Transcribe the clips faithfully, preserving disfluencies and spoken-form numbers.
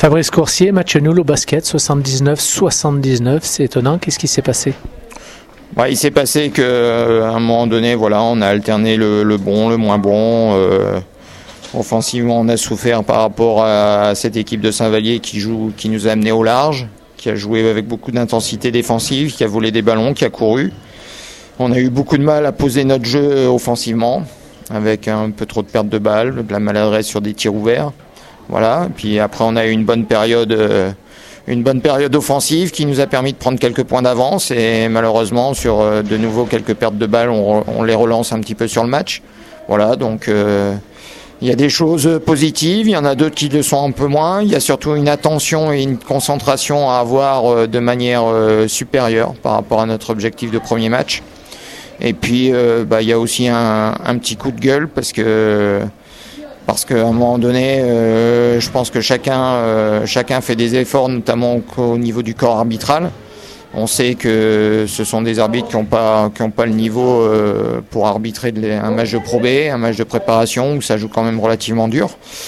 Fabrice Coursier, match nul au basket, soixante-dix-neuf soixante-dix-neuf, c'est étonnant, qu'est-ce qui s'est passé? Ouais, il s'est passé qu'à un moment donné, voilà, on a alterné le, le bon, le moins bon. Euh, offensivement, on a souffert par rapport à cette équipe de Saint-Vallier qui joue, qui nous a amené au large, qui a joué avec beaucoup d'intensité défensive, qui a volé des ballons, qui a couru. On a eu beaucoup de mal à poser notre jeu offensivement, avec un peu trop de pertes de balles, de la maladresse sur des tirs ouverts. Voilà. Et puis après, on a eu une bonne période, euh, une bonne période offensive qui nous a permis de prendre quelques points d'avance. Et malheureusement, sur euh, de nouveau quelques pertes de balles, on, on les relance un petit peu sur le match. Voilà. Donc, euh, il y a des choses positives, il y en a d'autres qui le sont un peu moins. Il y a surtout une attention et une concentration à avoir euh, de manière euh, supérieure par rapport à notre objectif de premier match. Et puis, euh, bah, il y a aussi un, un petit coup de gueule parce que parce qu'à un moment donné, euh, je pense que chacun euh, chacun fait des efforts, notamment au, au niveau du corps arbitral. On sait que ce sont des arbitres qui n'ont pas qui ont pas le niveau euh, pour arbitrer un match de Pro B, un match de préparation où ça joue quand même relativement dur.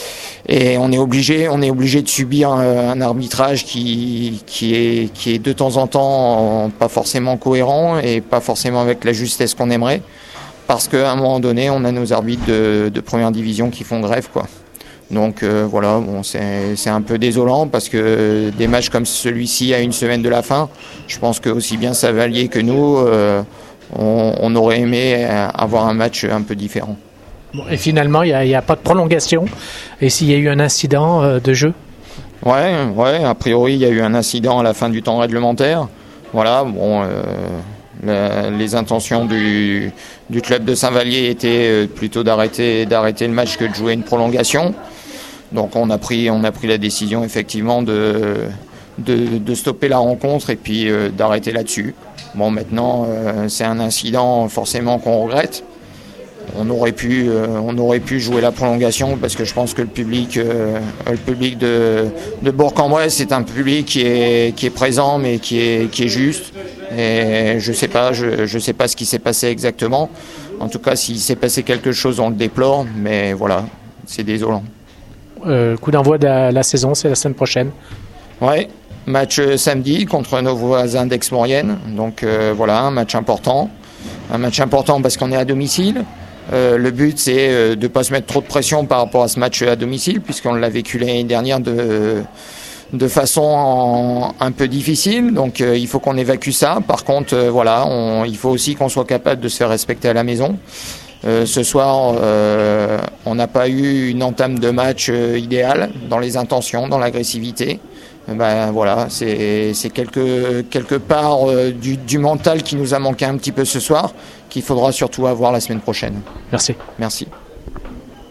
Et on est obligé, on est obligé de subir un, un arbitrage qui qui est qui est de temps en temps pas forcément cohérent et pas forcément avec la justesse qu'on aimerait, parce qu'à un moment donné, on a nos arbitres de, de première division qui font grève, quoi. Donc euh, voilà, bon, c'est c'est un peu désolant parce que des matchs comme celui-ci à une semaine de la fin, je pense que aussi bien Saint-Vallier que nous, euh, on, on aurait aimé avoir un match un peu différent. Bon, et finalement, il n'y a, a pas de prolongation. Et s'il y a eu un incident euh, de jeu? Ouais, ouais. A priori, il y a eu un incident à la fin du temps réglementaire. Voilà. Bon, euh, la, les intentions du, du club de Saint-Vallier étaient plutôt d'arrêter, d'arrêter le match que de jouer une prolongation. Donc, on a pris, on a pris la décision effectivement de, de, de stopper la rencontre et puis euh, d'arrêter là-dessus. Bon, maintenant, euh, c'est un incident forcément qu'on regrette. On aurait pu, euh, on aurait pu jouer la prolongation parce que je pense que le public, euh, le public de, de Bourg-en-Bresse c'est un public qui est, qui est présent mais qui est, qui est juste. Et je sais pas, je, je sais pas ce qui s'est passé exactement. En tout cas, s'il s'est passé quelque chose, on le déplore. Mais voilà, c'est désolant. Euh, coup d'envoi de la, la saison, c'est la semaine prochaine. Ouais, match samedi contre nos voisins d'Aix-Maurienne. Donc euh, voilà, un match important, un match important parce qu'on est à domicile. Euh, le but, c'est euh, de ne pas se mettre trop de pression par rapport à ce match à domicile, puisqu'on l'a vécu l'année dernière de, de façon en, un peu difficile. Donc, euh, il faut qu'on évacue ça. Par contre, euh, voilà, on, il faut aussi qu'on soit capable de se faire respecter à la maison. Euh, ce soir, euh, on n'a pas eu une entame de match euh, idéale dans les intentions, dans l'agressivité. Ben voilà, c'est, c'est quelque, quelque part euh, du, du mental qui nous a manqué un petit peu ce soir, qu'il faudra surtout avoir la semaine prochaine. Merci. Merci.